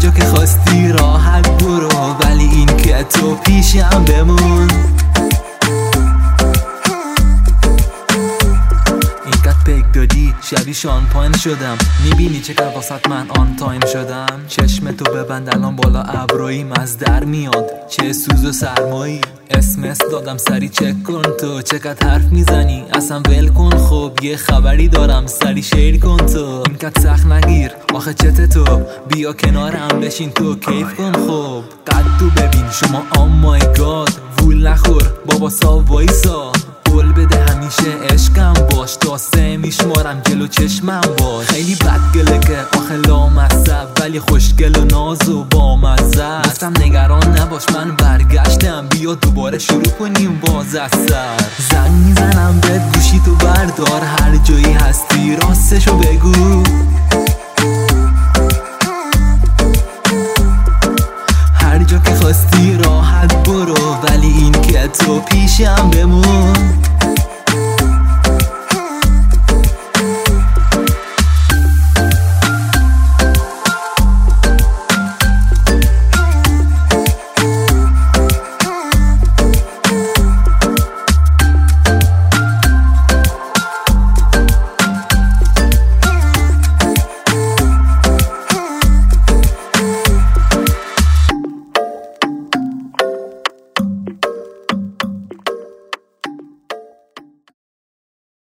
جا که خواستی راحت برو، ولی این که تو پیشم بمون. اینقدر پک دادی شبی شانپاین شدم، میبینی چقدر واسط من آن تایم شدم. چشم تو ببند الان بالا ابرویم از در میاد، چه سوز و سرمایی. اسمس دادم سری چک کن تو چقدر حرف میزنی، اصلا ول کن. خب یه خبری دارم سری شیر کن تو، اینقدر سخت نگیر آخه چته تو، بیا کنارم بشین تو کیف کن. خب قد تو ببین شما آم مای گاد، وول نخور بابا وایسا، قول بده همیشه عشقم باش، تا 3 میشمارم جلو چشمم باش. خیلی بدگله که آخه لامصب، ولی خوشگل و ناز و بامزه. گفتم نگران نباش من برگشتم، بیا دوباره شروع کنیم باز از سر. زنگ میزنم به گوشی تو بردار، هر جایی هستی راستشو بگو. هر جا که خواستی راحت برو، ولی این که تو پیشم بمون.